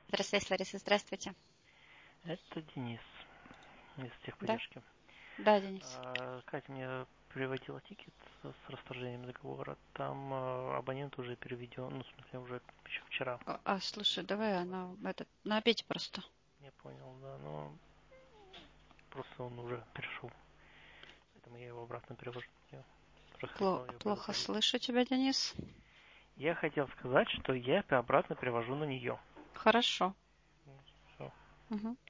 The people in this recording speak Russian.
Здравствуйте, Лариса, здравствуйте. Это Денис из Да? техподдержки. Да, Денис. Катя мне приводила тикет с расторжением договора. Там абонент уже переведен, ну, в смысле, уже еще вчера. Слушай, давай на обеде просто. Я понял, да, но просто он уже перешел. Поэтому я его обратно перевожу. Я просто хотел ее Плохо предупредить. слышу тебя, Денис. Я хотел сказать, что я обратно перевожу на нее. Хорошо. Все. Угу.